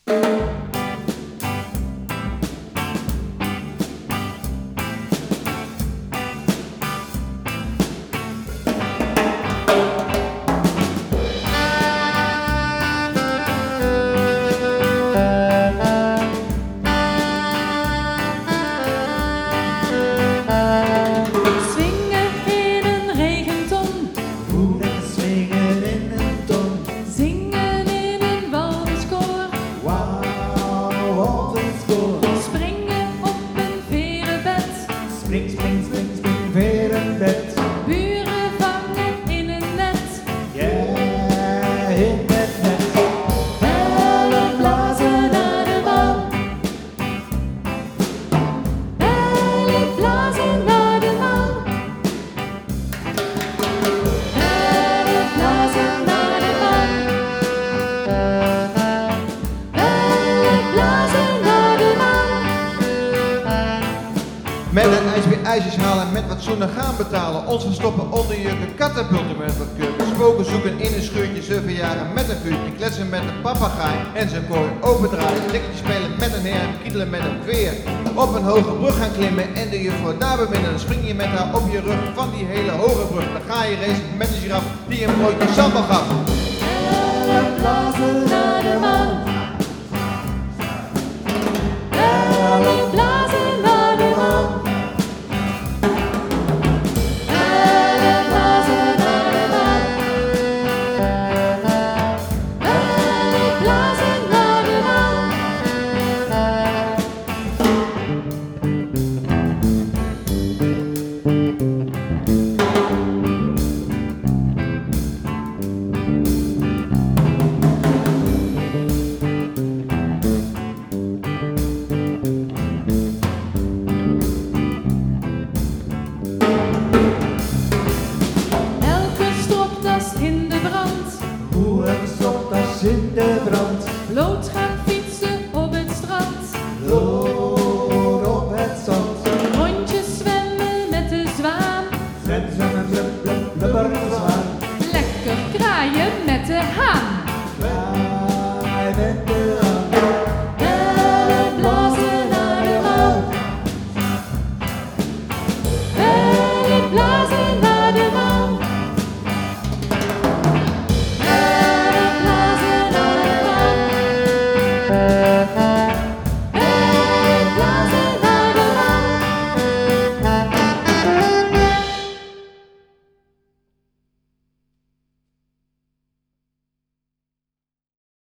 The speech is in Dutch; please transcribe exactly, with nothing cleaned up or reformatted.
Spring, spring, spring, spring, weer een bed. Buren vangen in een net. Yeah, in het net. Bellen blazen naar de maan. Bellen blazen naar de maan. Bellen blazen naar de maan. Bellen blazen naar de maan. Met een ijsbeer ijsjes halen, met wat zoenen gaan betalen. Ons verstoppen onder jurken, katapulten met wat kurken. Spoken zoeken in een schuurtje, ze verjaren met een vuurtje. Kletsen met een papegaai en zijn kooi opendraaien. Likkertje spelen met een heer en kietelen met een veer. Op een hoge brug gaan klimmen en de juffrouw daar beminnen. Dan spring je met haar op je rug van die hele hoge brug. Dan ga je racen met een giraf die een broodje sambal gaf. Bellen blazen naar de maan. Bellen blazen naar de maan. Bellen blazen naar de maan. Bellen blazen naar de maan. Elke stropdas in de brand. Hoe een stropdas in de brand. Bloot gaan fietsen op het strand. Lood op het zand. Rondjes zwemmen met de zwaan. Zwem, zwemmen, blub, blub, blubber.